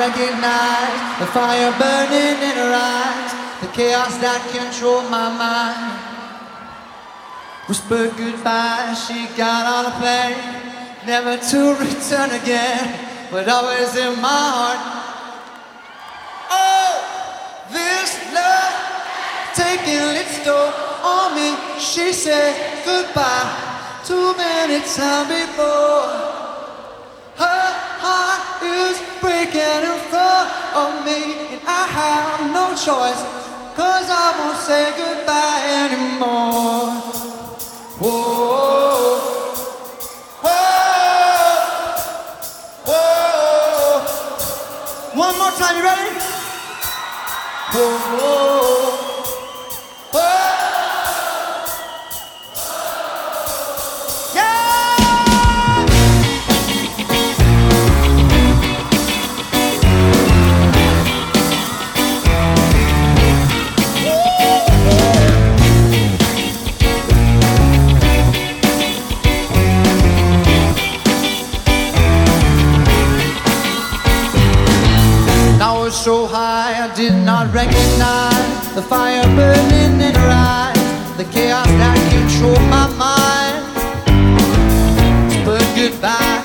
recognize the fire burning in her eyes, the chaos that controlled my mind. Whispered goodbye, she got on a plane, never to return again, but always in my heart. Oh, this love taking its toll on me. She said goodbye too many times before. Her heart is breaking in front of me, and I have no choice, 'cause I won't say goodbye anymore. Whoa, whoa, whoa. One more time, you ready? Whoa, whoa, whoa. So high, I did not recognize the fire burning in her eyes, the chaos that controlled my mind. But goodbye